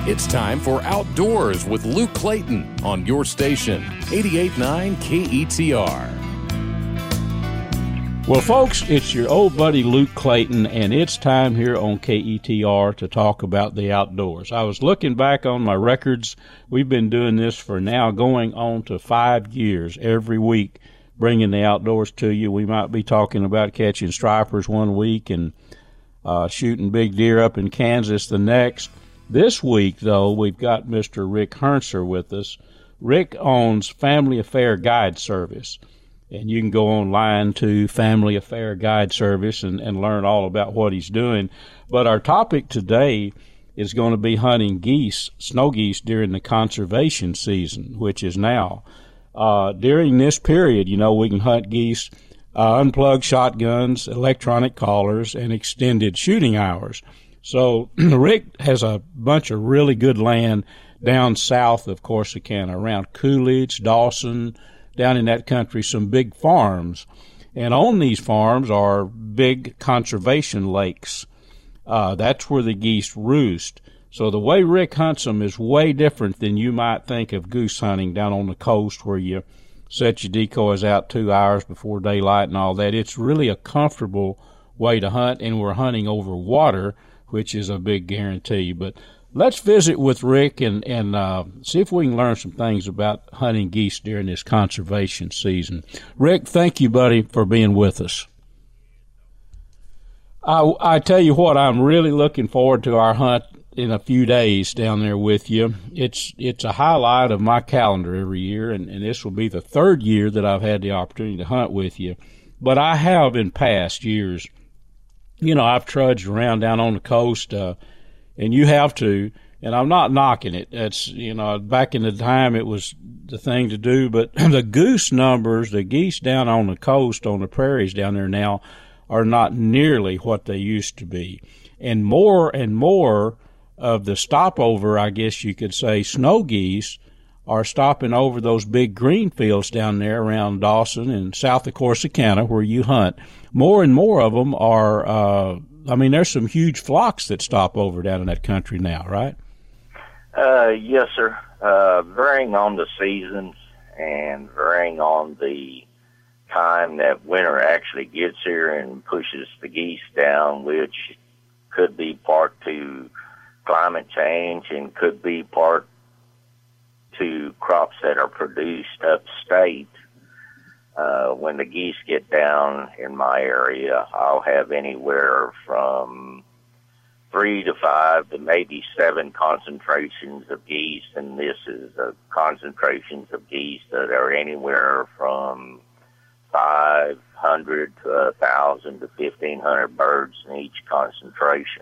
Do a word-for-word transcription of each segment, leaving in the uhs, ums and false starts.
It's time for Outdoors with Luke Clayton on your station, eighty-eight point nine K E T R. Well, folks, it's your old buddy Luke Clayton, and it's time here on K E T R to talk about the outdoors. I was looking back on my records. We've been doing this for now going on to five years every week, bringing the outdoors to you. We might be talking about catching stripers one week and uh, shooting big deer up in Kansas the next. This week, though, we've got Mister Rick Hernser with us. Rick owns Family Affair Guide Service, and you can go online to Family Affair Guide Service and, and learn all about what he's doing. But our topic today is going to be hunting geese, snow geese, during the conservation season, which is now. Uh, during this period, you know, we can hunt geese, uh, unplugged shotguns, electronic collars, and extended shooting hours. So Rick has a bunch of really good land down south of Corsicana, around Coolidge, Dawson, down in that country, some big farms. And on these farms are big conservation lakes. Uh, that's where the geese roost. So the way Rick hunts them is way different than you might think of goose hunting down on the coast where you set your decoys out two hours before daylight and all that. It's really a comfortable way to hunt, and we're hunting over water, which is a big guarantee. But let's visit with Rick and, and uh, see if we can learn some things about hunting geese during this conservation season. Rick, thank you, buddy, for being with us. I, I tell you what, I'm really looking forward to our hunt in a few days down there with you. It's it's a highlight of my calendar every year, and, and this will be the third year that I've had the opportunity to hunt with you. But I have in past years. You know, I've trudged around down on the coast, uh, and you have to, and I'm not knocking it. It's, you know, back in the time it was the thing to do, but the goose numbers, the geese down on the coast, on the prairies down there now, are not nearly what they used to be. And more and more of the stopover, I guess you could say, snow geese are stopping over those big green fields down there around Dawson and south of Corsicana where you hunt. More and more of them are, uh, I mean, there's some huge flocks that stop over down in that country now, right? Uh, yes, sir. Uh, varying on the seasons and varying on the time that winter actually gets here and pushes the geese down, which could be part to climate change and could be part to crops that are produced upstate. Uh, when the geese get down in my area, I'll have anywhere from three to five to maybe seven concentrations of geese, and this is uh, concentrations of geese that are anywhere from five hundred to one thousand to fifteen hundred birds in each concentration.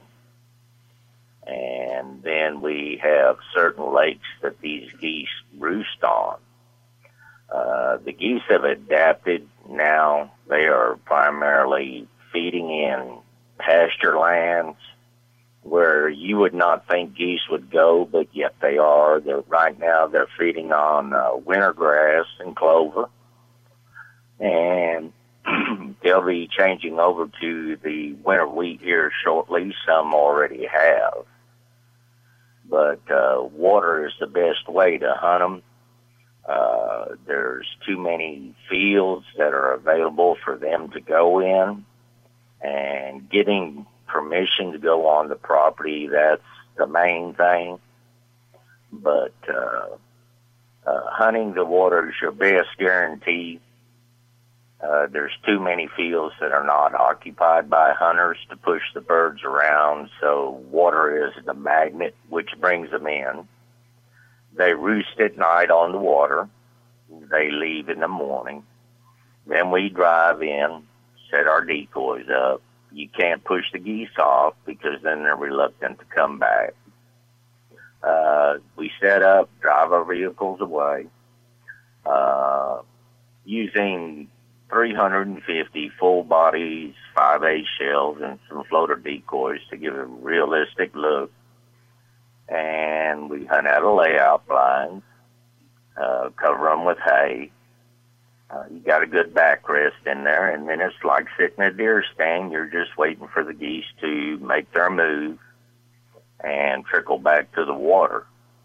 And then we have certain lakes that these geese roost on. Uh, the geese have adapted now. They are primarily feeding in pasture lands where you would not think geese would go, but yet they are. They're, right now they're feeding on uh, winter grass and clover. And they'll be changing over to the winter wheat here shortly. Some already have. But uh, water is the best way to hunt them. Uh, there's too many fields that are available for them to go in, and getting permission to go on the property, that's the main thing. But uh, uh, hunting the water is your best guarantee. Uh, there's too many fields that are not occupied by hunters to push the birds around, so water is the magnet which brings them in. They roost at night on the water. They leave in the morning. Then we drive in, set our decoys up. You can't push the geese off because then they're reluctant to come back. Uh, we set up, drive our vehicles away, uh, using three hundred fifty full bodies, five eight shells, and some floater decoys to give a realistic look. And we hunt out of layout blinds, uh, cover them with hay. Uh, you got a good backrest in there, and then it's like sitting in a deer stand. You're just waiting for the geese to make their move. and trickle back to the water.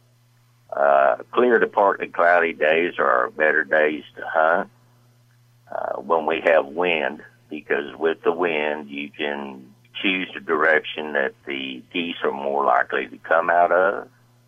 Uh, clear to partly cloudy days are better days to hunt uh, when we have wind, because with the wind you can choose the direction that the geese are more likely to come out of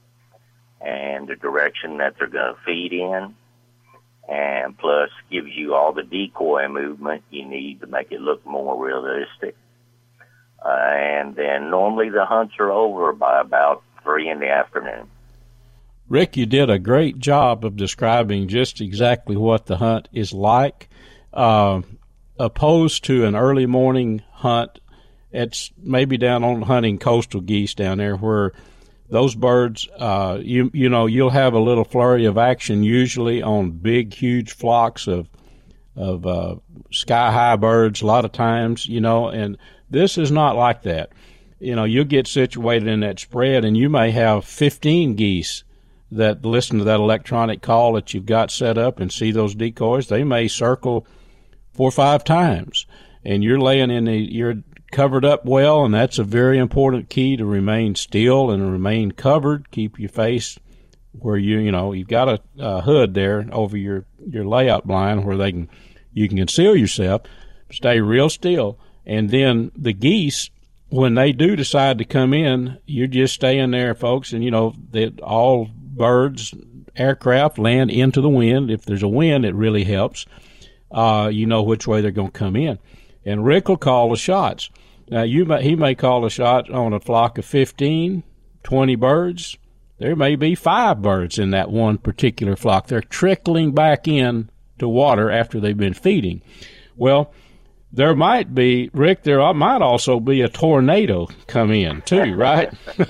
and the direction that they're going to feed in, and plus gives you all the decoy movement you need to make it look more realistic. Uh, and then normally the hunts are over by about three in the afternoon. Rick, you did a great job of describing just exactly what the hunt is like, uh, opposed to an early morning hunt. It's maybe down on hunting coastal geese down there where those birds, uh, you you know, you'll have a little flurry of action usually on big, huge flocks of of uh, sky-high birds a lot of times, you know, and this is not like that. You know, you'll get situated in that spread, and you may have fifteen geese that listen to that electronic call that you've got set up and see those decoys. They may circle four or five times, and you're laying in the, you're covered up well, and that's a very important key to remain still and remain covered. Keep your face where you, you know, you've got a, a hood there over your, your layout blind where they can, you can conceal yourself, stay real still. And then the geese, when they do decide to come in, you're just staying there, folks, and, you know, that all birds, aircraft land into the wind. If there's a wind, it really helps. Uh, you know which way they're going to come in. And Rick will call the shots. Now, you may, he may call a shot on a flock of fifteen, twenty birds. There may be five birds in that one particular flock. They're trickling back in to water after they've been feeding. Well, there might be, Rick, there might also be a tornado come in too, right?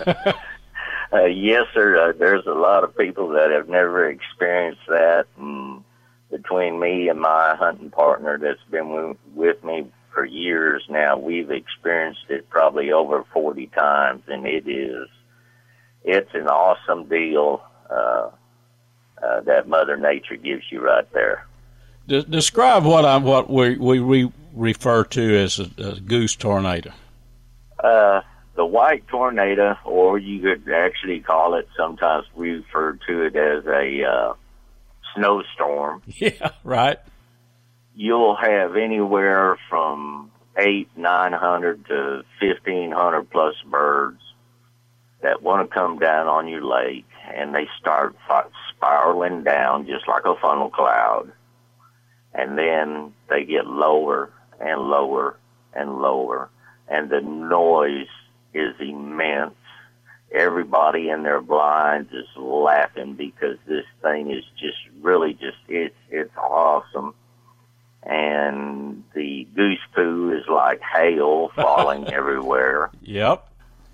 uh, yes, sir. Uh, there's a lot of people that have never experienced that. And between me and my hunting partner that's been with me for years now, we've experienced it probably over forty times, and it is, it's an awesome deal uh, uh, that Mother Nature gives you right there. De- describe what I'm, what we, we, we refer to as a, a goose tornado. Uh, the white tornado, or you could actually call it, sometimes we refer to it as a uh, snowstorm. Yeah, right. You'll have anywhere from eight, nine hundred to fifteen hundred plus birds that want to come down on your lake, and they start spiraling down just like a funnel cloud, and then they get lower and lower and lower, and the noise is immense. Everybody in their blinds is laughing because this thing is just really just it's it's awesome. And the goose poo is like hail falling everywhere. Yep.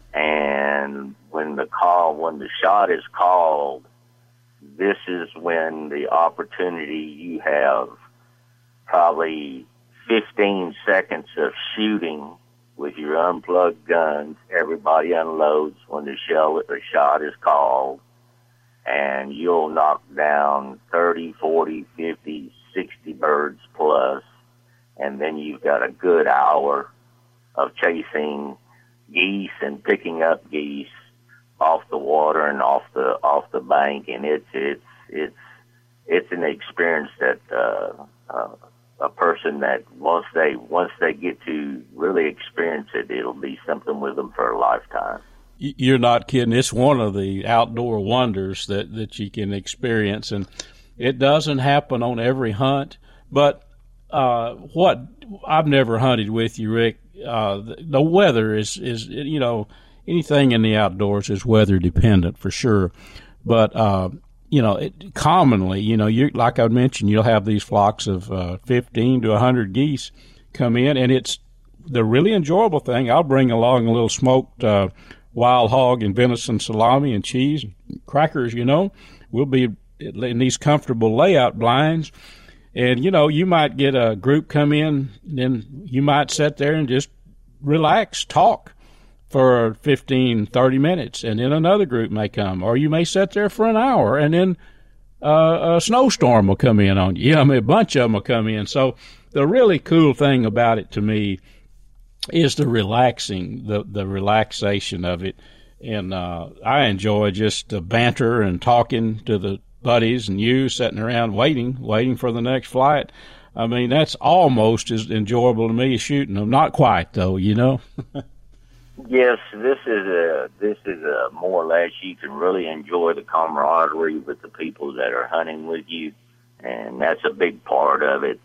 And when the call, when the shot is called, this is when the opportunity you have probably fifteen seconds of shooting with your unplugged guns. Everybody unloads when the shell, the shot is called, and you'll knock down thirty, forty, fifty, sixty birds plus, and then you've got a good hour of chasing geese and picking up geese off the water and off the off the bank, and it's it's it's it's an experience that uh, uh, a person that once they once they get to really experience it, it'll be something with them for a lifetime. You're not kidding. It's one of the outdoor wonders that, that you can experience, and it doesn't happen on every hunt. But uh, what I've never hunted with you, Rick. Uh, the, the weather is is you know anything in the outdoors is weather dependent for sure. But uh, you know, it, commonly, you know, you like I mentioned, you'll have these flocks of uh, fifteen to a hundred geese come in, and it's the really enjoyable thing. I'll bring along a little smoked uh, wild hog and venison salami and cheese, and crackers. You know, we'll be in these comfortable layout blinds, and you know, you might get a group come in, then you might sit there and just relax, talk for fifteen, thirty minutes, and then another group may come, or you may sit there for an hour, and then uh, a snowstorm will come in on you. Yeah, I mean, a bunch of them will come in. So the really cool thing about it to me is the relaxing, the the relaxation of it. And uh, I enjoy just the banter and talking to the buddies and you sitting around waiting, waiting for the next flight. I mean, that's almost as enjoyable to me as shooting them. Not quite, though, you know. Yes, this is a this is a more or less you can really enjoy the camaraderie with the people that are hunting with you, and that's a big part of it.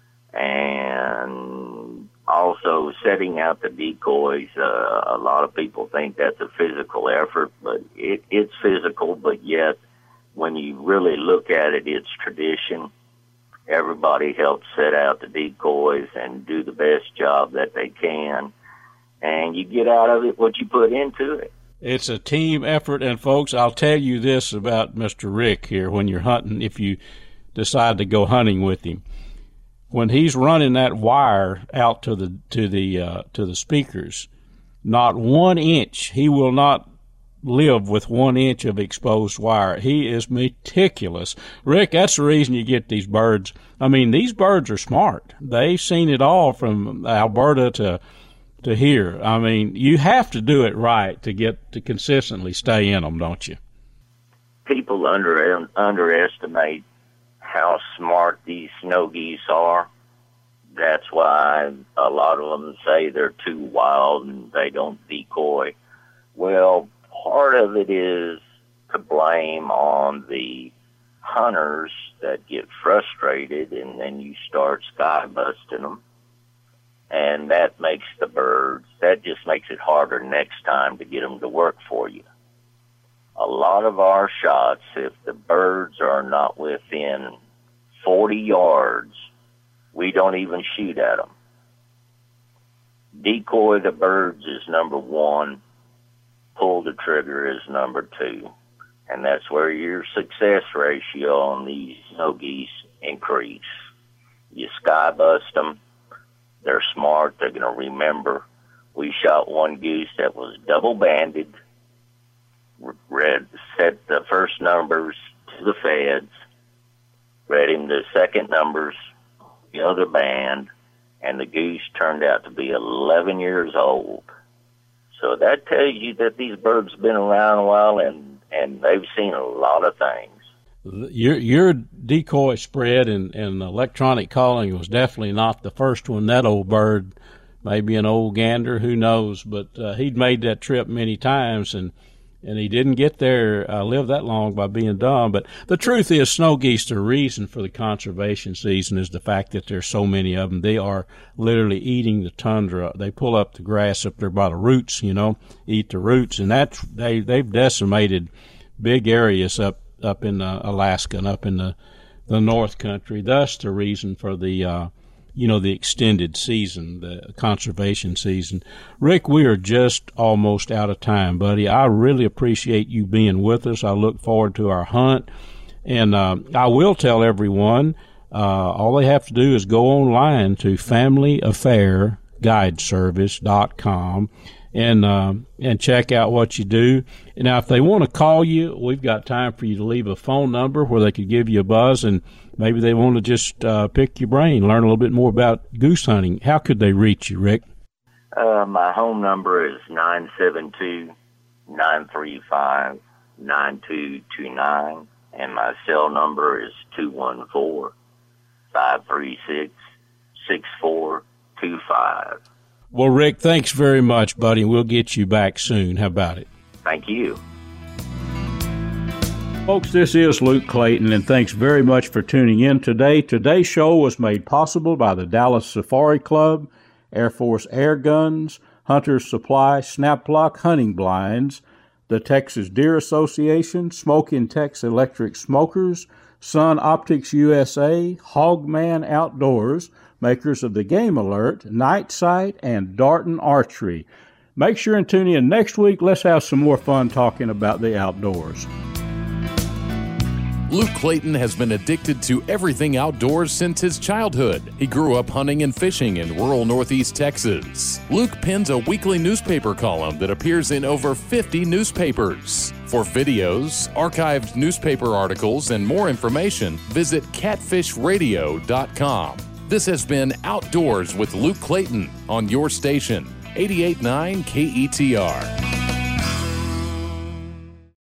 And also setting out the decoys. Uh, a lot of people think that's a physical effort, but it, it's physical. But yet, when you really look at it, it's tradition. Everybody helps set out the decoys and do the best job that they can. And you get out of it what you put into it. It's a team effort, and folks, I'll tell you this about Mister Rick here when you're hunting, if you decide to go hunting with him. When he's running that wire out to the to the uh, to the speakers, not one inch, he will not live with one inch of exposed wire. He is meticulous. Rick, that's the reason you get these birds. I mean, these birds are smart. They've seen it all from Alberta to to here. I mean, you have to do it right to get to consistently stay in them, don't you? People under underestimate how smart these snow geese are. That's why a lot of them say they're too wild and they don't decoy. Well, part of it is to blame on the hunters that get frustrated, and then you start sky busting them. And that makes the birds, that just makes it harder next time to get them to work for you. A lot of our shots, if the birds are not within forty yards, we don't even shoot at them. Decoy the birds is number one. Pull the trigger is number two. And that's where your success ratio on these snow geese increase. You sky bust them. They're smart. They're going to remember. We shot one goose that was double banded, read, set the first numbers to the feds, read him the second numbers, the other band, and the goose turned out to be eleven years old. So that tells you that these birds have been around a while, and, and they've seen a lot of things. Your your decoy spread and, and electronic calling was definitely not the first one. That old bird, maybe an old gander, who knows, but uh, he'd made that trip many times, and, and he didn't get there, uh, live that long by being dumb. But the truth is, snow geese, the reason for the conservation season is the fact that there's so many of them. They are literally eating the tundra. They pull up the grass up there by the roots, you know, eat the roots, and that's, they, they've decimated big areas up up in uh, Alaska and up in the, the North Country. Thus the reason for the, uh, you know, the extended season, the conservation season. Rick, we are just almost out of time, buddy. I really appreciate you being with us. I look forward to our hunt. And uh, I will tell everyone, uh, all they have to do is go online to family affair guide service dot com and uh, and check out what you do. And now, if they want to call you, we've got time for you to leave a phone number where they could give you a buzz, and maybe they want to just uh, pick your brain, learn a little bit more about goose hunting. How could they reach you, Rick? Uh, my home number is nine seven two, nine three five, nine two two nine, and my cell number is two one four, five three six, six four two five. Well, Rick, thanks very much, buddy. We'll get you back soon. How about it? Thank you. Folks, this is Luke Clayton, and thanks very much for tuning in today. Today's show was made possible by the Dallas Safari Club, Air Force Air Guns, Hunter's Supply Snap-Lock Hunting Blinds, the Texas Deer Association, Smokin' Tex Electric Smokers, Sun Optics U S A, Hogman Outdoors, makers of the Game Alert, Night Sight, and Darton Archery. Make sure and tune in next week. Let's have some more fun talking about the outdoors. Luke Clayton has been addicted to everything outdoors since his childhood. He grew up hunting and fishing in rural northeast Texas. Luke pens a weekly newspaper column that appears in over fifty newspapers. For videos, archived newspaper articles, and more information, visit catfish radio dot com. This has been Outdoors with Luke Clayton on your station, eighty-eight point nine K E T R.